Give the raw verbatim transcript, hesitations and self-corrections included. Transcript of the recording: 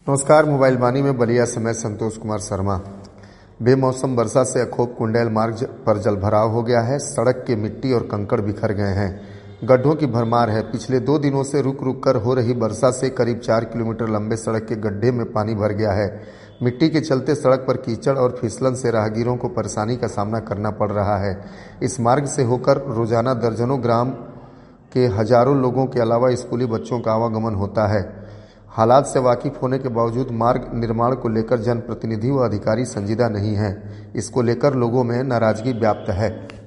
नमस्कार। मोबाइल वाणी में बलिया से मैं संतोष कुमार शर्मा। बेमौसम वर्षा से अखोप कुंडेल मार्ग पर जलभराव हो गया है। सड़क के मिट्टी और कंकड़ बिखर गए हैं। गड्ढों की भरमार है। पिछले दो दिनों से रुक रुक कर हो रही वर्षा से करीब चार किलोमीटर लंबे सड़क के गड्ढे में पानी भर गया है। मिट्टी के चलते सड़क पर कीचड़ और फिसलन से राहगीरों को परेशानी का सामना करना पड़ रहा है। इस मार्ग से होकर रोजाना दर्जनों ग्राम के हजारों लोगों के अलावा स्कूली बच्चों का आवागमन होता है। हालात से वाकिफ होने के बावजूद मार्ग निर्माण को लेकर जनप्रतिनिधि व अधिकारी संजीदा नहीं हैं। इसको लेकर लोगों में नाराजगी व्याप्त है।